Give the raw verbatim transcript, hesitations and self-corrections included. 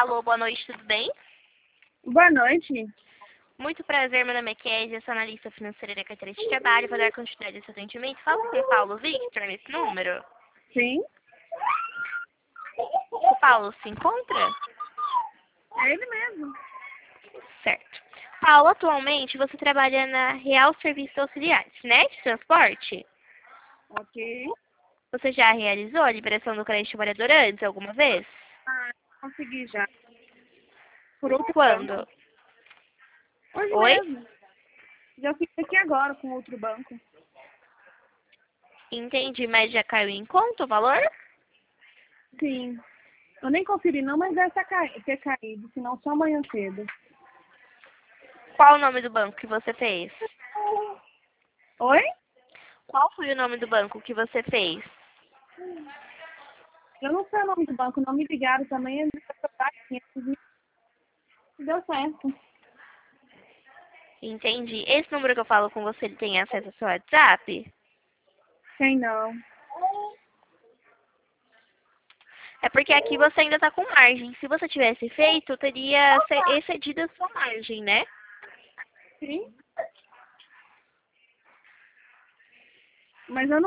Alô, boa noite, tudo bem? Boa noite. Muito prazer, meu nome é Kézia, sou analista financeira da carteira de trabalho, vou dar continuidade a esse atendimento. Falo com o Paulo Victor nesse número. Sim, O Paulo se encontra? é ele mesmo. Certo. Paulo, atualmente você trabalha na Real Serviços Auxiliares, né? De transporte? Ok. Você já realizou a liberação do crédito trabalhador antes, alguma vez? Ah, consegui já. Por outro banco. Quando? Hoje Oi? mesmo. Já fiz aqui agora com outro banco. Entendi, mas já caiu em conta o valor? Sim. Eu nem conferi não, mas deve ca- ter caído, senão só amanhã cedo. Qual o nome do banco que você fez? Oi? Qual foi o nome do banco que você fez? Eu não sei o nome do banco, não me ligaram também. Eles Deu certo. Entendi. Esse número que eu falo com você, ele tem acesso ao seu WhatsApp? Quem não? É porque aqui você ainda está com margem. Se você tivesse feito, teria ce- excedido a sua margem, né? Sim. Mas eu não